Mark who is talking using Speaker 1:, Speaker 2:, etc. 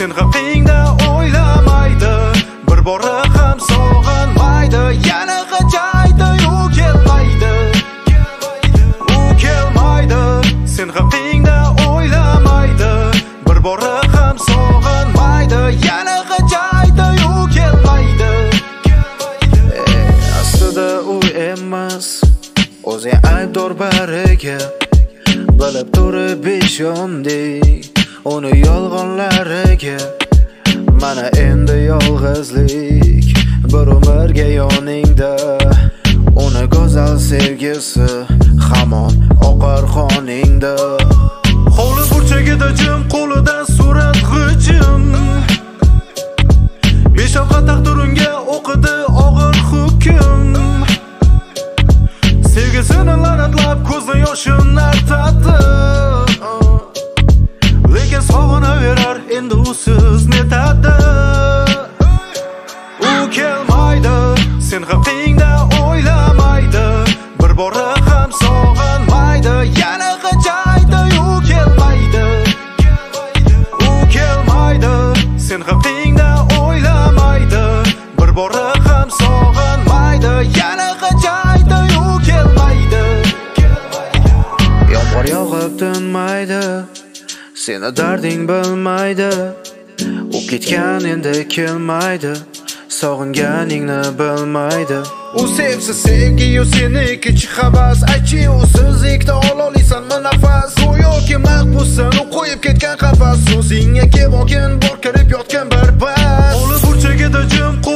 Speaker 1: sen haqingda o'ylamaydi, bir bora ham sog'inmaydi, yana qachaydi u kelmaydi, sen haqingda o'ylamaydi, bir bora ham sog'inmaydi, yana qachaydi u kelmaydi. Aslida u emas, o'zi aybdor bariga, bilib turib ishondik uni yolg'onlariga. Mana endi yolg'izlik bir umrga yoningda, uni go'zal sevgisi hamon oqar qoningda. Hovli burchagida jim, qo'lida surat g'ijim, beshafqat taqdir unga o'qidi og'ir hukm. Sevgisini la'natlab ko'zdan yoshin artadi, lekin sog'inaverar endi usiz netadi. U kelmaydi, sen haqingda o'ylamaydi, bir bora ham sog'inmaydi, yana qachaydi u kelmaydi. U kelmaydi, sen haqingda o'ylamaydi, bir bora ham sog'inmaydi, yana qachaydi u kelmaydi. Yomg'ir yog'ib tinmaydi, seni darding bilmaydi, u ketgan endi kelmaydi, sog'inganingni bilmaydi. U sevsa sevgi, u seniki havas, aychi usizlikda ololiysanmi nafas, go'yoki mahbussan u qo'yib ketgan qafas, o'zingga kelmoqin bor kirib yotgan bir pas. Hovli burchagida jim,